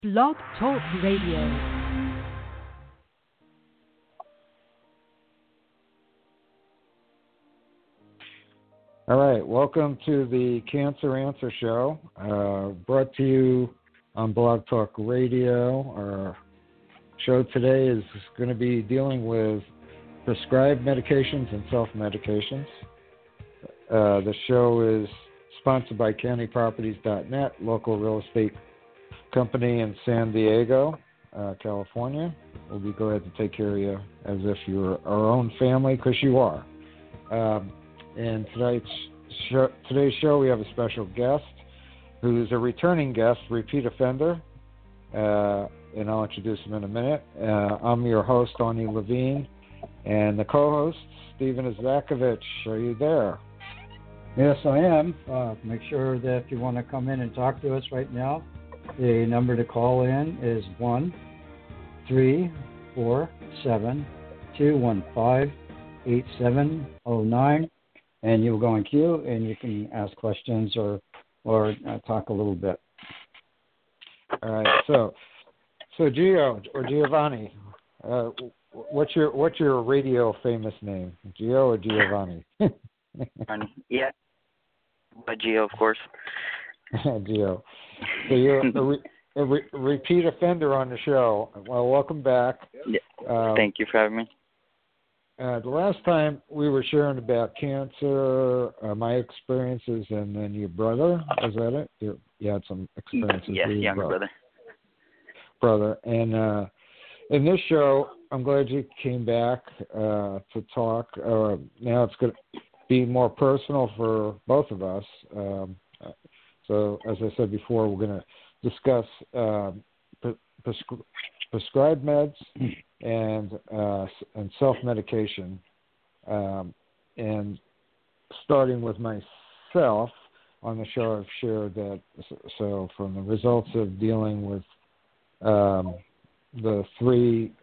Blog Talk Radio. All right, welcome to the Cancer Answer Show, brought to you on Blog Talk Radio. Our show today is going to be dealing with prescribed medications and self-medications. The show is sponsored by CountyProperties.net, local real estate company in San Diego, California. We'll be glad to take care of you as if you're our own family, because you are. And today's show, we have a special guest who's a returning guest, repeat offender, and I'll introduce him in a minute. I'm your host, Ani Levine, and the co-host, Stephen Izakovich. Are you there? Yes, I am. Make sure that if you want to come in and talk to us right now, the number to call in is 1-347-215-8709. And you'll go in queue, and you can ask questions or talk a little bit. All right. So Gio or Giovanni, what's your radio famous name? Gio or Giovanni? Yeah, but Gio, of course. Gio. So you're a repeat offender on the show. Well, welcome back. Yeah. Thank you for having me. The last time we were sharing about cancer, my experiences, and then your brother, was that it? You had some experiences yes, with your younger brother. And in this show, I'm glad you came back to talk. Now it's going to be more personal for both of us. So as I said before, we're going to discuss prescribed meds and self-medication, and starting with myself on the show, I've shared that. So from the results of dealing with the three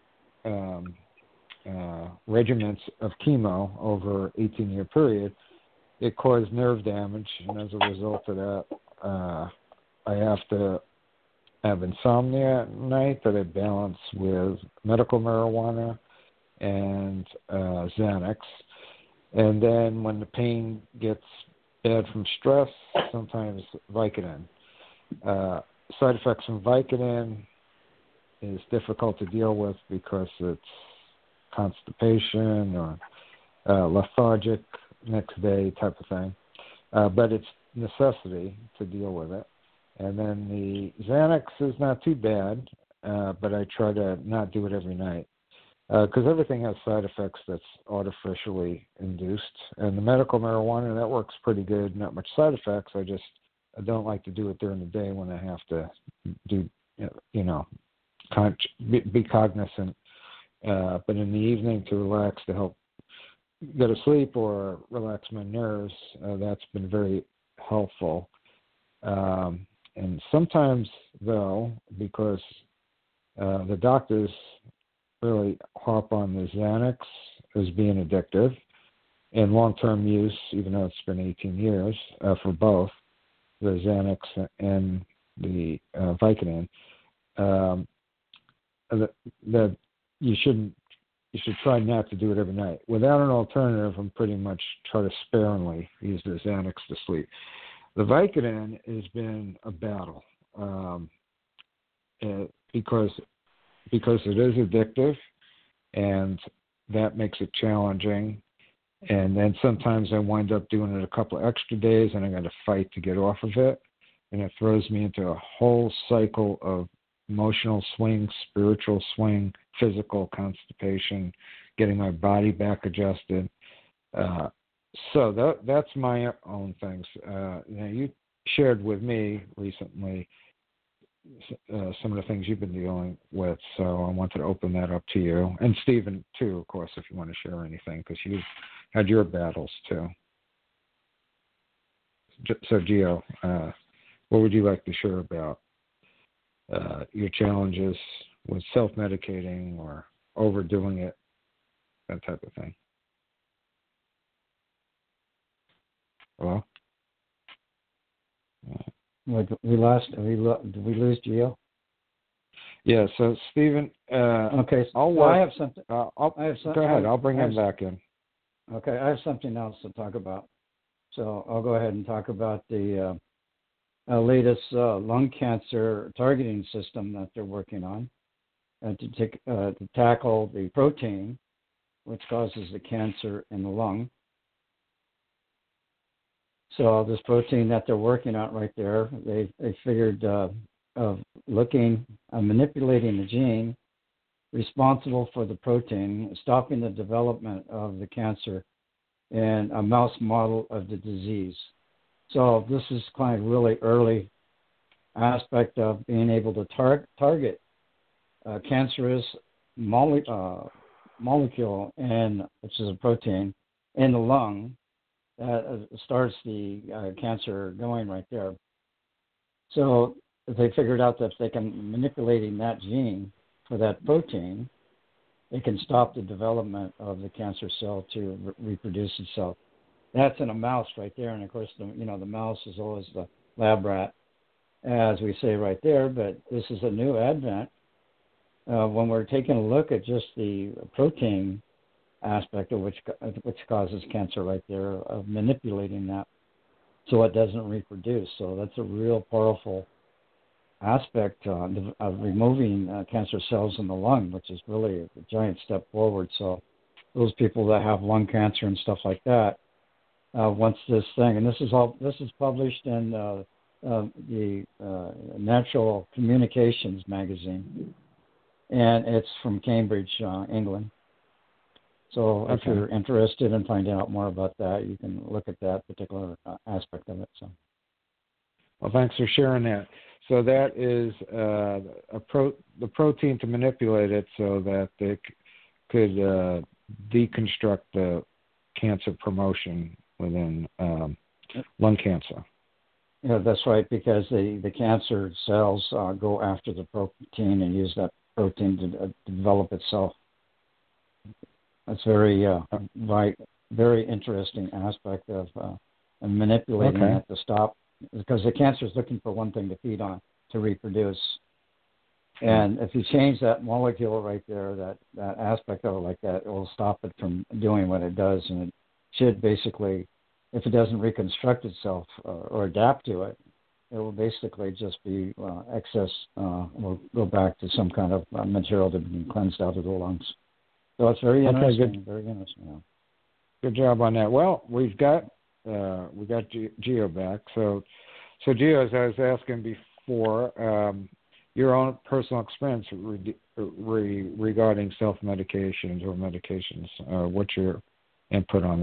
regimens of chemo over an 18-year period, it caused nerve damage, and as a result of that, I have to have insomnia at night that I balance with medical marijuana and Xanax. And then when the pain gets bad from stress, sometimes Vicodin. Side effects from Vicodin is difficult to deal with because it's constipation or lethargic next day type of thing. But it's necessity to deal with it. And then the Xanax is not too bad, but I try to not do it every night because everything has side effects that's artificially induced. And the medical marijuana, that works pretty good, not much side effects. I don't like to do it during the day when I have to do, be cognizant. But in the evening to relax, to help go to sleep or relax my nerves, that's been very helpful. And sometimes, though, because the doctors really harp on the Xanax as being addictive, and long-term use, even though it's been 18 years for both the Xanax and the Vicodin, that you should try not to do it every night. Without an alternative, I'm pretty much try to sparingly use the Xanax to sleep. The Vicodin has been a battle because it is addictive, and that makes it challenging. And then sometimes I wind up doing it a couple of extra days, and I got to fight to get off of it, and it throws me into a whole cycle of emotional swing, spiritual swing, physical constipation, getting my body back adjusted. So that's my own things. You shared with me recently some of the things you've been dealing with, so I wanted to open that up to you. And Stephen, too, of course, if you want to share anything, because you've had your battles, too. So, Gio, what would you like to share about your challenges with self-medicating or overdoing it, that type of thing? Hello? Did we lose Gio? Yeah. So Stephen, Okay. I'll so work. I have something. I have some, go ahead. I'll bring him back in. Okay, I have something else to talk about. So I'll go ahead and talk about the latest lung cancer targeting system that they're working on to tackle the protein which causes the cancer in the lung. So this protein that they're working on right there, they figured of manipulating the gene responsible for the protein, stopping the development of the cancer in a mouse model of the disease. So this is kind of really early aspect of being able to target cancerous molecule, which is a protein, in the lung that starts the cancer going right there. So they figured out that if they can manipulating that gene for that protein, it can stop the development of the cancer cell to reproduce itself. That's in a mouse right there, and of course, the mouse is always the lab rat, as we say right there. But this is a new advent when we're taking a look at just the protein aspect of which causes cancer right there, of manipulating that so it doesn't reproduce. So that's a real powerful aspect of removing cancer cells in the lung, which is really a giant step forward. So those people that have lung cancer and stuff like that, once this thing, and this is published in the Natural Communications magazine, and it's from Cambridge, England. So if you're interested in finding out more about that, you can look at that particular aspect of it. So, well, thanks for sharing that. So that is the protein to manipulate it so that they could deconstruct the cancer promotion within lung cancer. Yeah, that's right, because the cancer cells go after the protein and use that protein to develop itself. That's very very interesting aspect of manipulating it to stop, because the cancer is looking for one thing to feed on, to reproduce. And if you change that molecule right there, that aspect of it like that, it will stop it from doing what it does. And it should basically, if it doesn't reconstruct itself or adapt to it, it will basically just be excess, will go back to some kind of material to be cleansed out of the lungs. So it's very interesting. Good. Very interesting. Yeah. Good job on that. Well, we got Gio back. So Gio, as I was asking before, your own personal experience regarding self-medications or medications, what's your input on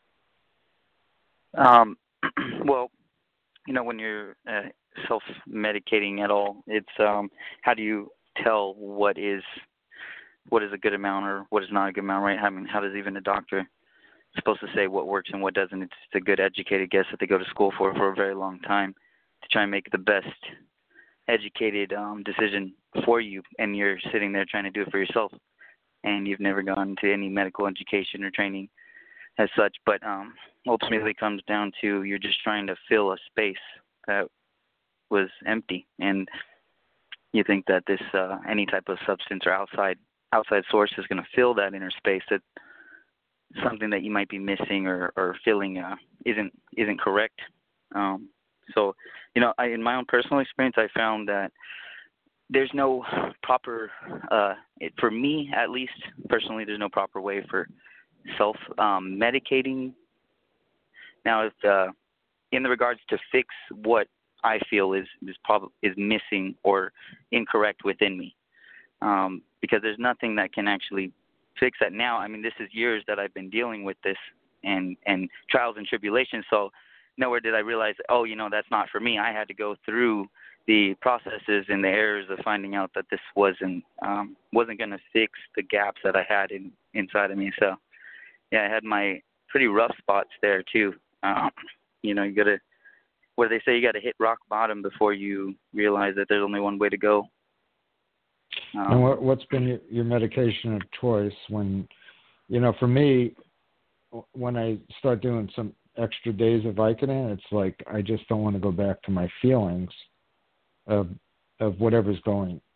that? Well, when you're self-medicating at all, it's how do you tell what is a good amount or what is not a good amount, right? I mean, how does even a doctor supposed to say what works and what doesn't? It's a good educated guess that they go to school for a very long time to try and make the best educated decision for you, and you're sitting there trying to do it for yourself, and you've never gone to any medical education or training as such. But ultimately it comes down to you're just trying to fill a space that was empty, and you think that this any type of substance or outside source is going to fill that inner space, that something that you might be missing or feeling isn't correct. So, in my own personal experience, I found that there's no proper, for me at least, personally, there's no proper way for self-medicating. Now, if in the regards to fix what I feel is missing or incorrect within me, because there's nothing that can actually fix that now. I mean, this is years that I've been dealing with this and trials and tribulations. So nowhere did I realize, that's not for me. I had to go through the processes and the errors of finding out that this wasn't going to fix the gaps that I had inside of me. So, yeah, I had my pretty rough spots there too. You got to, where they say you got to hit rock bottom before you realize that there's only one way to go. And what's been your medication of choice when, for me, when I start doing some extra days of Vicodin, it's like I just don't want to go back to my feelings of whatever's going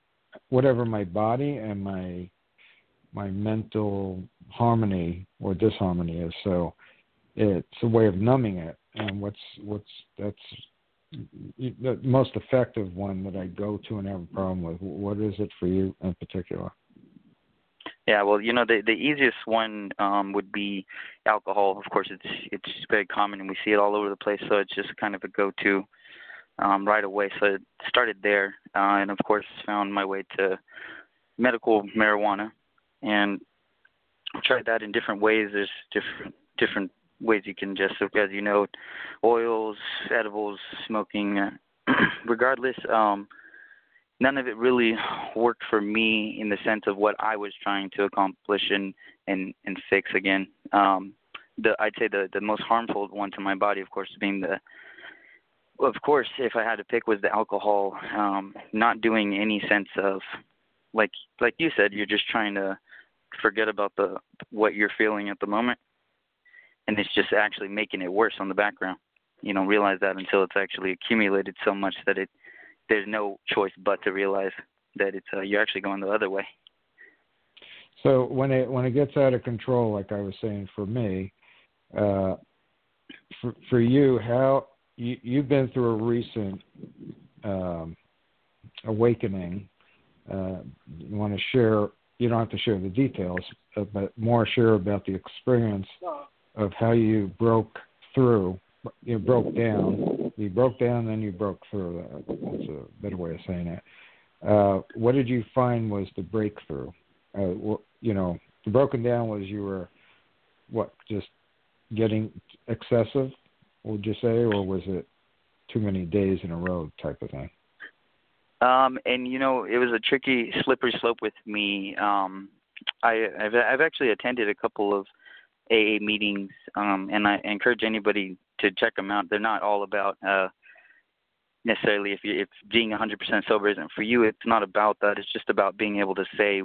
whatever my body and my mental harmony or disharmony is. So it's a way of numbing it. And that's the most effective one that I go to and have a problem with? What is it for you in particular? Yeah, well, the easiest one would be alcohol. Of course, it's very common and we see it all over the place, so it's just kind of a go-to right away. So it started there, and of course found my way to medical marijuana, and tried that in different ways. There's different ways you can just, as you know, oils, edibles, smoking. Regardless, none of it really worked for me in the sense of what I was trying to accomplish and fix again. I'd say the most harmful one to my body, of course, being if I had to pick, was the alcohol. Not doing any sense of, like you said, you're just trying to forget about what you're feeling at the moment, and it's just actually making it worse on the background. You don't realize that until it's actually accumulated so much that there's no choice but to realize that you're actually going the other way. So when it gets out of control, like I was saying, for me, for you, how you've been through a recent awakening. You want to share? You don't have to share the details, but more share about the experience of how you broke through. You broke down. You broke down, then you broke through. That's a better way of saying it. What did you find was the breakthrough? The broken down was you were, just getting excessive, would you say, or was it too many days in a row type of thing? It was a tricky, slippery slope with me. I've actually attended a couple of AA meetings, and I encourage anybody to check them out. They're not all about necessarily if being 100% sober isn't for you. It's not about that. It's just about being able to say,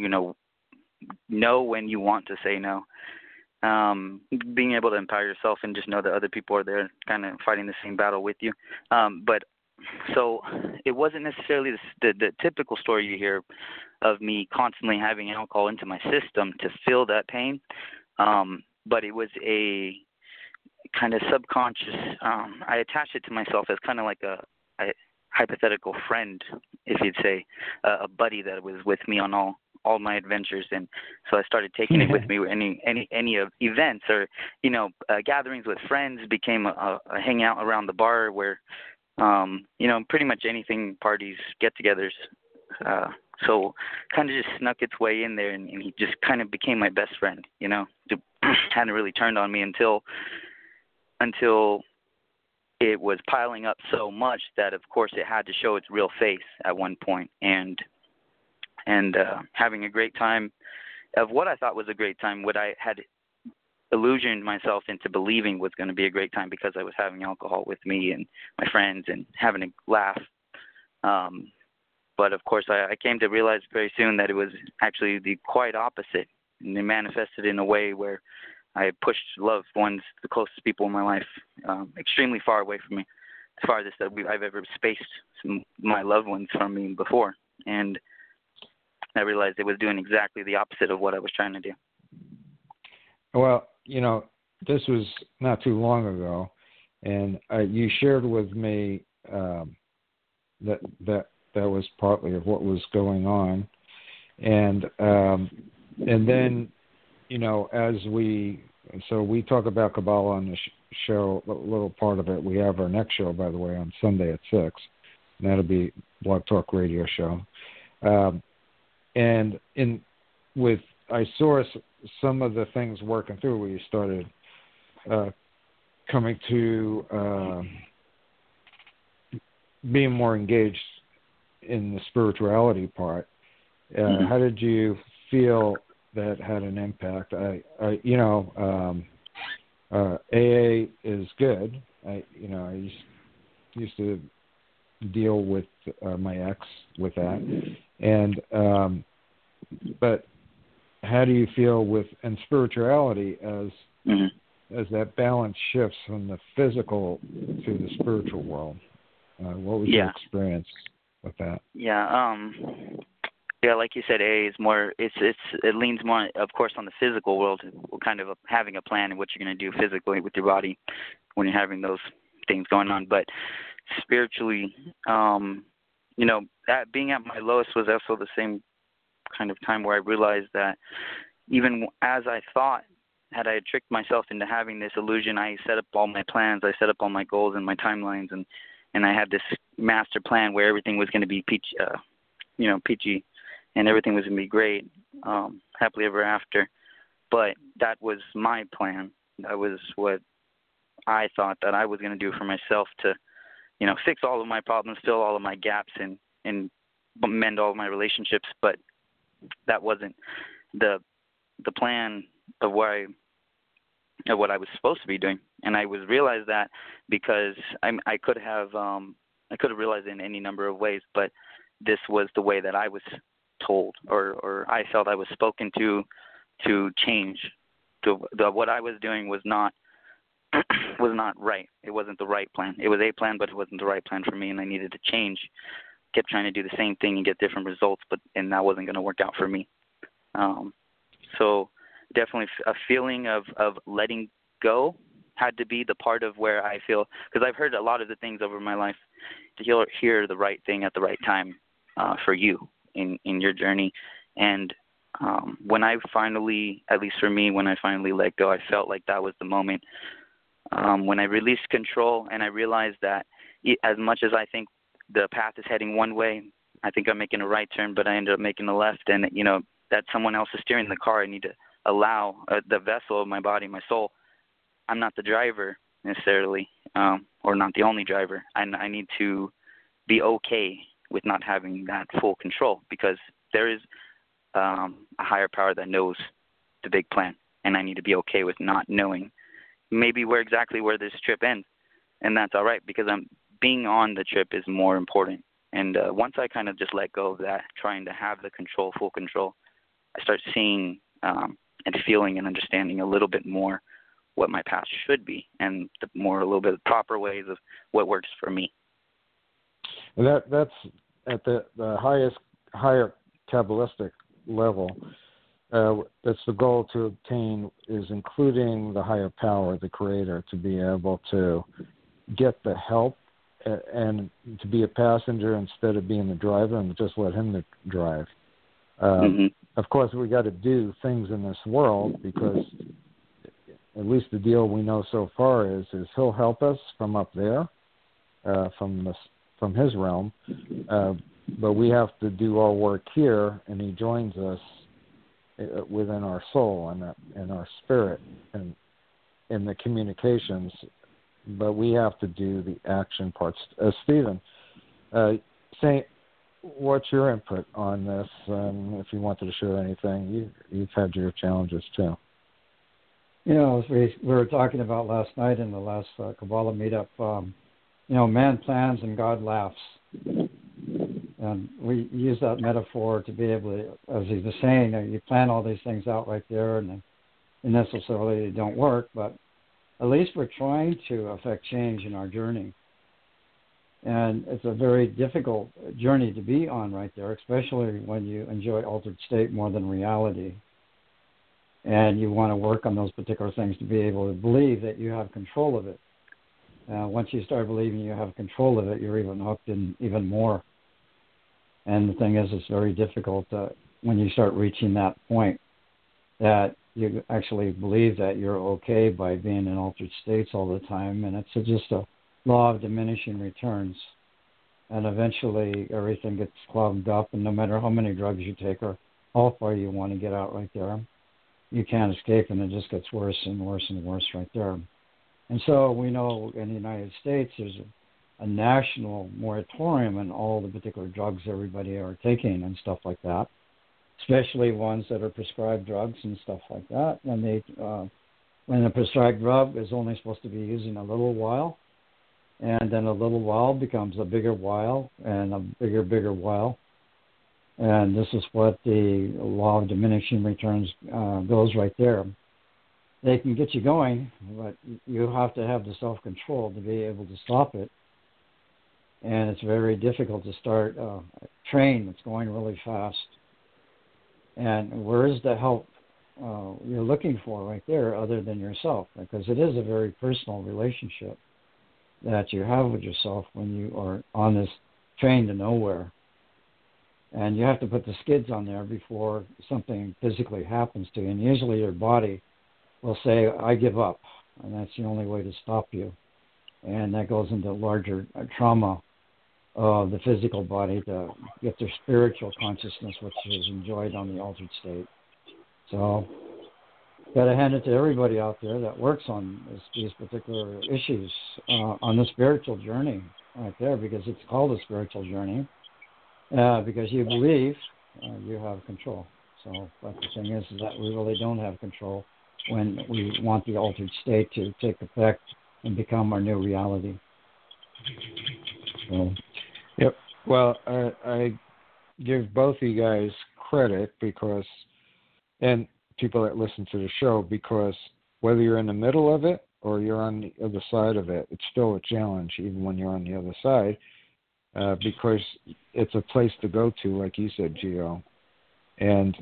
no when you want to say no. Being able to empower yourself and just know that other people are there kind of fighting the same battle with you. So it wasn't necessarily the typical story you hear of me constantly having alcohol into my system to feel that pain. But it was a kind of subconscious, I attached it to myself as kind of like a hypothetical friend, if you'd say, a buddy that was with me on all my adventures. And so I started taking it with me. Any events or, gatherings with friends became a hangout around the bar where, pretty much anything, parties, get-togethers. So kind of just snuck its way in there, and he just kind of became my best friend, hadn't really turned on me until it was piling up so much that, of course, it had to show its real face at one point. And having a great time of what I thought was a great time, what I had illusioned myself into believing was going to be a great time because I was having alcohol with me and my friends and having a laugh. But, of course, I came to realize very soon that it was actually the quite opposite. And it manifested in a way where I pushed loved ones, the closest people in my life, extremely far away from me, as farthest that I've ever spaced my loved ones from me before. And I realized it was doing exactly the opposite of what I was trying to do. Well, this was not too long ago, and you shared with me that was partly of what was going on, and then as we talk about Kabbalah on the show, a little part of it. We have our next show, by the way, on Sunday at 6, and that'll be Blog Talk Radio show. And I saw some of the things working through where you started coming to being more engaged in the spirituality part. How did you feel that had an impact? AA is good. I used to deal with my ex with that, and but how do you feel with spirituality as that balance shifts from the physical to the spiritual world? What was your experience with that? Yeah, Yeah, like you said, AA is more. It leans more, of course, on the physical world, kind of having a plan and what you're going to do physically with your body when you're having those things going on. But spiritually, that being at my lowest was also the same kind of time where I realized that even as I thought, had I tricked myself into having this illusion, I set up all my plans, I set up all my goals and my timelines, and I had this master plan where everything was going to be peachy, and everything was going to be great, happily ever after. But that was my plan. That was what I thought that I was going to do for myself to, fix all of my problems, fill all of my gaps, and mend all of my relationships. But that wasn't the plan of what I was supposed to be doing. And I realized that because I could have realized it in any number of ways, but this was the way that I was told, or I felt I was spoken to change. What I was doing was not right. It wasn't the right plan. It was a plan, but it wasn't the right plan for me, and I needed to change. Kept trying to do the same thing and get different results, and that wasn't going to work out for me. So definitely a feeling of letting go had to be the part of where I feel, because I've heard a lot of the things over my life, to hear the right thing at the right time for you in your journey. And when I finally, at least for me, when I finally let go, I felt like that was the moment. When I released control and I realized that as much as I think the path is heading one way, I think I'm making a right turn, but I ended up making a left, and that someone else is steering the car. I need to allow the vessel of my body, my soul. I'm not the driver necessarily, or not the only driver. I need to be okay with not having that full control, because there is a higher power that knows the big plan, and I need to be okay with not knowing maybe where this trip ends, and that's all right, because being on the trip is more important. And once I kind of just let go of that, trying to have the control, full control, I start seeing and feeling and understanding a little bit more what my path should be, and a little bit of proper ways of what works for me. That's at the higher Kabbalistic level. That's the goal to obtain, is including the higher power, the Creator, to be able to get the help and to be a passenger instead of being the driver, and just let Him drive. Of course, we got to do things in this world, because at least the deal we know so far is He'll help us from up there, from His realm, but we have to do our work here, and He joins us within our soul and our spirit and in the communications. But we have to do the action parts. Stephen, Saint, what's your input on this? If you wanted to share anything, you've had your challenges too. As we were talking about last night in the last Kabbalah meetup, man plans and God laughs. And we use that metaphor to be able to, as he was saying, you plan all these things out right there, and they necessarily don't work, but at least we're trying to affect change in our journey. And it's a very difficult journey to be on right there, especially when you enjoy altered state more than reality. And you want to work on those particular things to be able to believe that you have control of it. Once you start believing you have control of it, you're even hooked in even more. And the thing is, it's very difficult when you start reaching that point that you actually believe that you're okay by being in altered states all the time. And it's just a law of diminishing returns. And eventually everything gets clogged up, and no matter how many drugs you take or how far you want to get out right there, you can't escape, and it just gets worse and worse and worse right there. And so we know in the United States there's a national moratorium on all the particular drugs everybody are taking and stuff like that, especially ones that are prescribed drugs and stuff like that. When a prescribed drug is only supposed to be used in a little while, and then a little while becomes a bigger while and a bigger while. And this is what the law of diminishing returns goes right there. They can get you going, but you have to have the self-control to be able to stop it. And it's very difficult to start a train that's going really fast And where is the help you're looking for right there other than yourself? Because it is a very personal relationship that you have with yourself when you are on this train to nowhere. And you have to put the skids on there before something physically happens to you. And usually your body will say, I give up. And that's the only way to stop you. And that goes into larger trauma of the physical body to get their spiritual consciousness, which is enjoyed on the altered state. So, got to hand it to everybody out there that works on these particular issues on the spiritual journey right there, because it's called a spiritual journey, because you believe you have control. So, but the thing is that we really don't have control when we want the altered state to take effect and become our new reality. So. Yep. Well, I give both of you guys credit because, and people that listen to the show, because whether you're in the middle of it or you're on the other side of it, it's still a challenge, even when you're on the other side, because it's a place to go to, like you said, Gio. And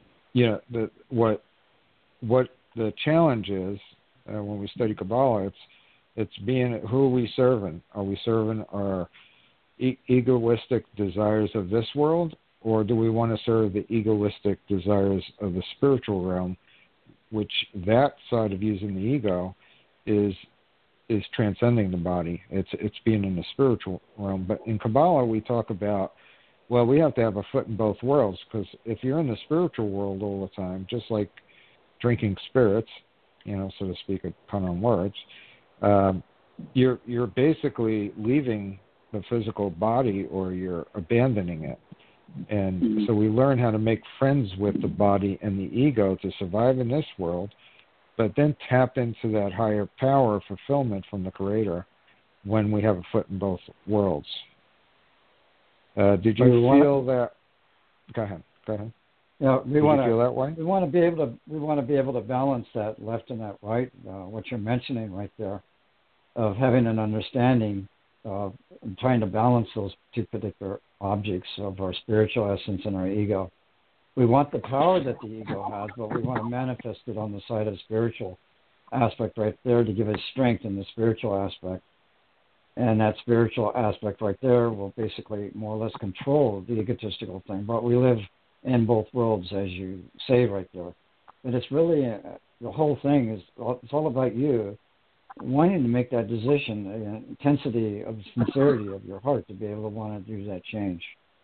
what the challenge is when we study Kabbalah, it's being, who are we serving? Are we serving our egoistic desires of this world, or do we want to serve the egoistic desires of the spiritual realm, which that side of using the ego is transcending the body. It's being in the spiritual realm. But in Kabbalah, we talk about, well, we have to have a foot in both worlds, because if you're in the spiritual world all the time, just like drinking spirits, so to speak, a pun on words, you're basically leaving the physical body, or you're abandoning it. And so we learn how to make friends with the body and the ego to survive in this world, but then tap into that higher power fulfillment from the Creator when we have a foot in both worlds. Did you feel that? Go ahead. Yeah, we want to feel that way. We want to be able to balance that left and that right. What you're mentioning right there, of having an understanding of trying to balance those two particular objects of our spiritual essence and our ego. We want the power that the ego has, but we want to manifest it on the side of spiritual aspect right there to give us strength in the spiritual aspect. And that spiritual aspect right there will basically more or less control the egotistical thing. But we live in both worlds, as you say right there. But it's really, the whole thing is, it's all about you wanting to make that decision, the intensity of sincerity of your heart to be able to want to do that change.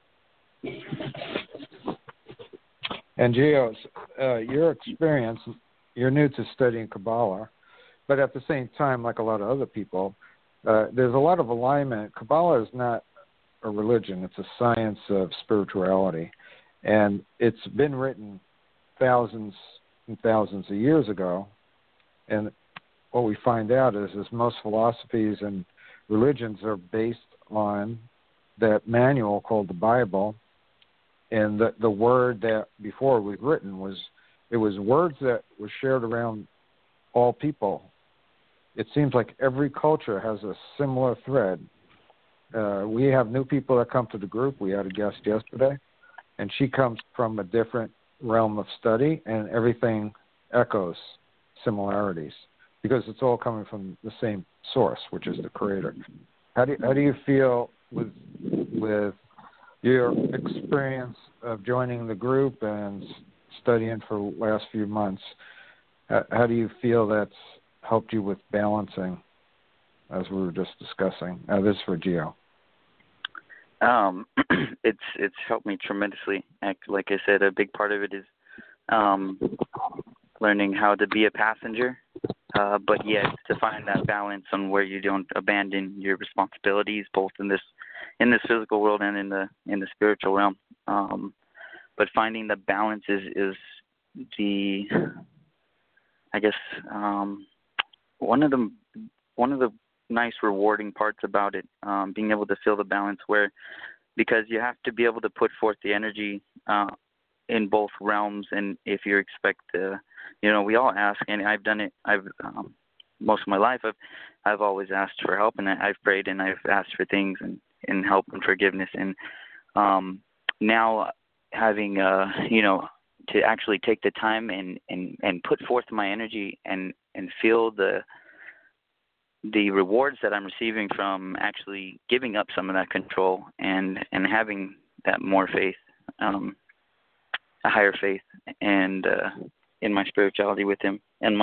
And Gio, your experience, you're new to studying Kabbalah, but at the same time, like a lot of other people, there's a lot of alignment. Kabbalah is not a religion. It's a science of spirituality. And it's been written thousands and thousands of years ago. And what we find out is most philosophies and religions are based on that manual called the Bible. And the word that before it was written was words that were shared around all people. It seems like every culture has a similar thread. We have new people that come to the group. We had a guest yesterday, and she comes from a different realm of study, and everything echoes similarities because it's all coming from the same source, which is the Creator. How do you feel with your experience of joining the group and studying for the last few months? How do you feel that's helped you with balancing, as we were just discussing? This is for Gio. It's helped me tremendously. Like I said, a big part of it is learning how to be a passenger, but yet to find that balance on where you don't abandon your responsibilities, both in this physical world and in the spiritual realm. But finding the balance is the, I guess, one of the nice rewarding parts about it, being able to feel the balance where, because you have to be able to put forth the energy in both realms. And if you expect we all ask, and I've done it, most of my life, I've always asked for help, and I've prayed and I've asked for things and help and forgiveness. And now having, to actually take the time and put forth my energy and feel the rewards that I'm receiving from actually giving up some of that control and having that more faith, a higher faith, and in my spirituality with Him and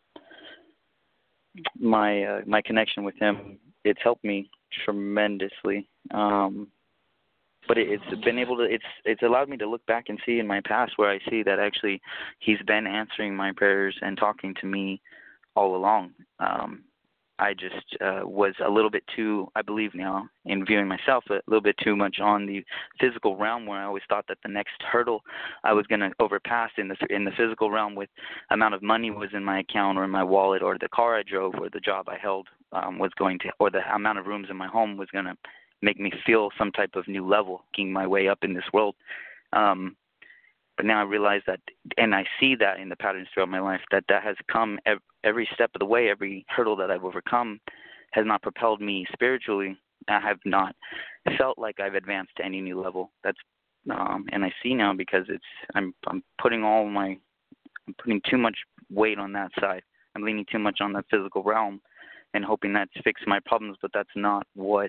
my connection with Him. It's helped me tremendously. But it's been able to. It's allowed me to look back and see in my past where I see that actually He's been answering my prayers and talking to me all along. I just was a little bit too, I believe now, in viewing myself, a little bit too much on the physical realm, where I always thought that the next hurdle I was going to overpass in the physical realm with amount of money was in my account or in my wallet or the car I drove or the job I held was going to, or the amount of rooms in my home was going to make me feel some type of new level, making my way up in this world. But now I realize that, and I see that in the patterns throughout my life, that has come every step of the way. Every hurdle that I've overcome has not propelled me spiritually. I have not felt like I've advanced to any new level. That's and I see now because I'm putting too much weight on that side. I'm leaning too much on the physical realm and hoping that's fix my problems, but that's not what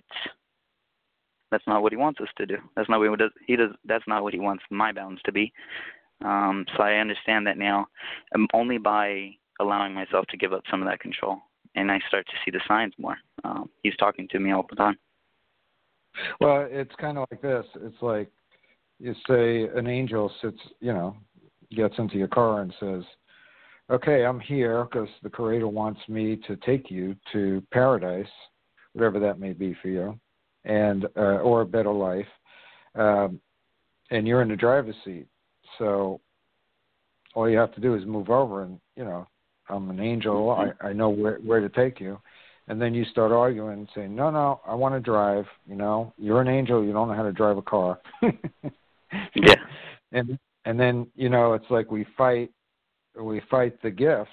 He wants us to do. That's not what He does. That's not what He wants my balance to be. So I understand that now, only by allowing myself to give up some of that control, and I start to see the signs more. He's talking to me all the time. Well, it's kind of like this. It's like you say an angel gets into your car and says, "Okay, I'm here because the Creator wants me to take you to paradise, whatever that may be for you." And or a better life, and you're in the driver's seat. So all you have to do is move over, and I'm an angel. I know where to take you. And then you start arguing and saying, no, I want to drive. You're an angel. You don't know how to drive a car. Yeah. And then it's like we fight the gift.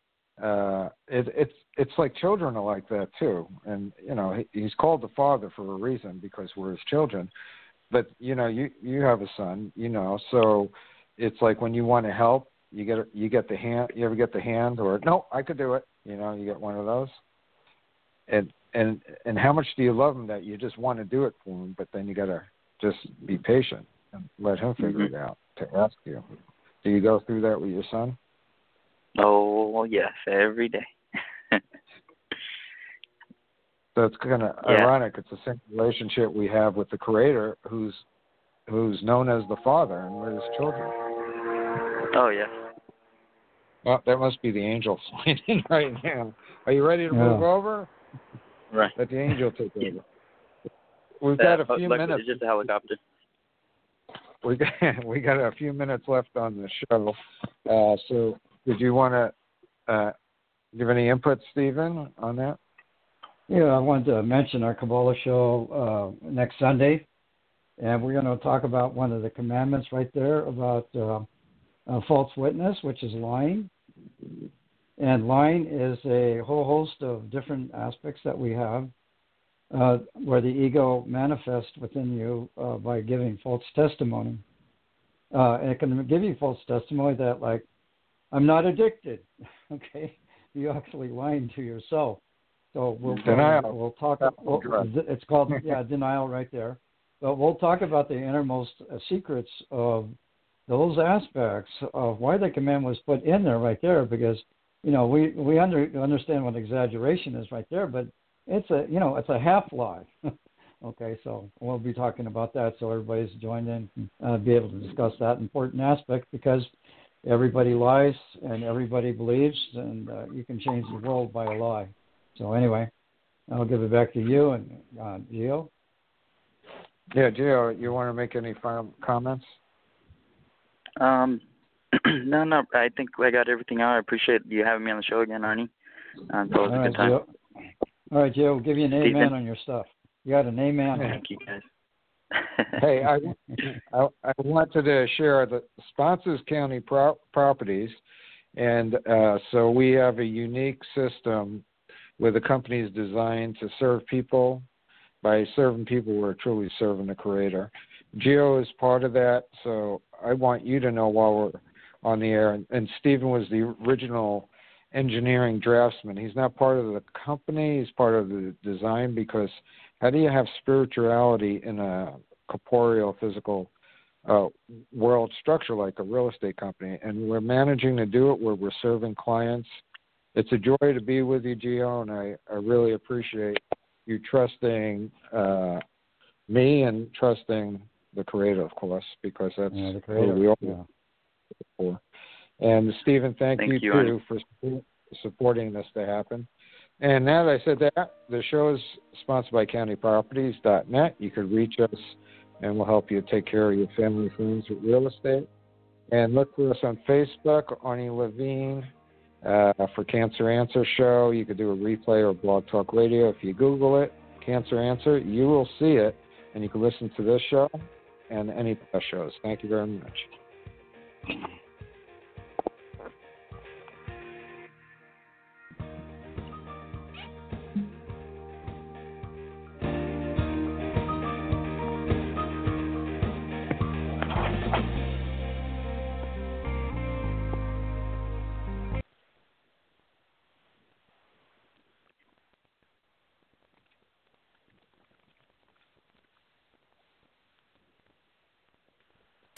It's like children are like that too, and He's called the Father for a reason, because we're His children. But you have a son, so it's like when you want to help, you get the hand. You ever get the hand, or no, I could do it. You get one of those. And how much do you love Him that you just want to do it for Him, but then you gotta just be patient and let Him figure it out to ask you. Do you go through that with your son? Oh, yes, every day. So it's kind of ironic. It's the same relationship we have with the Creator, who's known as the Father, and we're His children. Oh, yeah. Well, that must be the angel flying in right now. Are you ready to move over? Right. Let the angel take over. We've got a few minutes. It's just a helicopter. We got a few minutes left on the show. So did you want to give any input, Stephen, on that? Yeah, I wanted to mention our Kabbalah show next Sunday, and we're going to talk about one of the commandments right there about false witness, which is lying. And lying is a whole host of different aspects that we have where the ego manifests within you by giving false testimony. And it can give you false testimony that, like, I'm not addicted. Okay, you're actually lying to yourself. So we'll talk. It's called denial right there. But we'll talk about the innermost secrets of those aspects of why the command was put in there right there, because we understand what exaggeration is right there, but it's a half lie. Okay, so we'll be talking about that, so everybody's joined in and be able to discuss that important aspect, because everybody lies and everybody believes, and you can change the world by a lie. So anyway, I'll give it back to you and Gio. Yeah, Gio, you want to make any final comments? No. I think I got everything out. I appreciate you having me on the show again, Arnie. So it was a good time. Gio. All right, Gio, we'll give you an amen on your stuff. You got an amen. Thank you, guys. Hey, I wanted to share the Sponsors County Properties, and so we have a unique system where the company is designed to serve people. By serving people, we're truly serving the Creator. Gio is part of that, so I want you to know while we're on the air. And Stephen was the original engineering draftsman. He's not part of the company. He's part of the design, because how do you have spirituality in a corporeal, physical world structure like a real estate company? And we're managing to do it where we're serving clients. It's a joy to be with you, Gio, and I really appreciate you trusting me and trusting the Creator, of course, because that's the who we all for. And Stephen, thank you too for supporting this to happen. And now that I said that, the show is sponsored by countyproperties.net. You could reach us, and we'll help you take care of your family and friends with real estate. And look for us on Facebook, Arnie Levine, for Cancer Answer Show. You could do a replay or Blog Talk Radio. If you Google it, Cancer Answer, you will see it, and you can listen to this show and any past shows. Thank you very much.